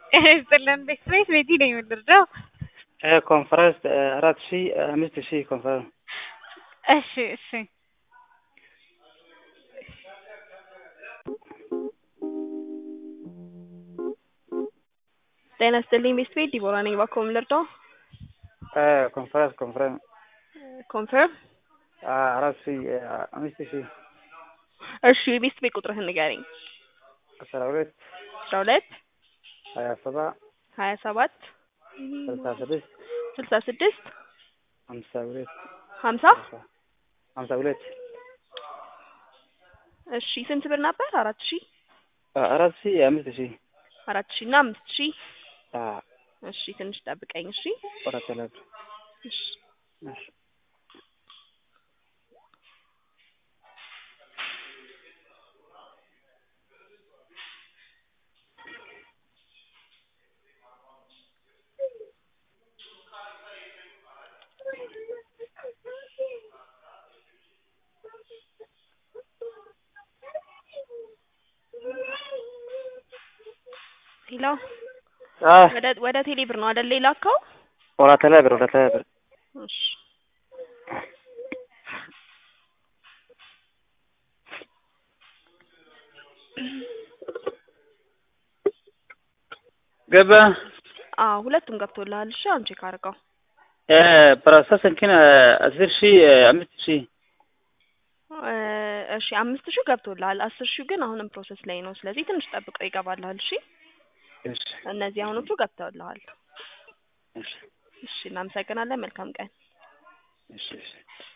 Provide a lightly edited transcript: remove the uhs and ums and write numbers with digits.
استلم بكريت مدينة يمدرجو. كونفرنس 4000 5000 كونفرنس. እሺ ጤና ይስጥልኝ ቤስት ቤት ዲቦራ ነኝ። ባኮም ልርዳው? كونفرنس ኮንፈርም 4000 5000 እሺ ቤስት ቤት ቁጥርህን ንገረኝ። 12 12 27 27 36 66 52 50 52 እሺ ስንት ብር ነበር? 4000 4000 5000 4000 እና 5000 እሺ ትንሽ ጠብቀኝ። እሺ ወራተላብ እሺ እሺ ሄሎ ወደ ቴሌ ብር ነው አይደል ላከው? ወራተላብ እሺ ገባ። ሁለቱም ገብቶልሃል። እሺ አንቺ ካርጋው ፕሮሰስ እንከን 10000 5000 እሺ 5000 ገብቶልሃል። 10000 ግን አሁንም ፕሮሰስ ላይ ነው። ስለዚህ ትንሽ ጠብቀው ይገባልሃል። እሺ እሺ እነዚህ አሁኖቹ ገብተውልሃል። እሺ እሺ እናመሰግናለን። መልካም ቀን። እሺ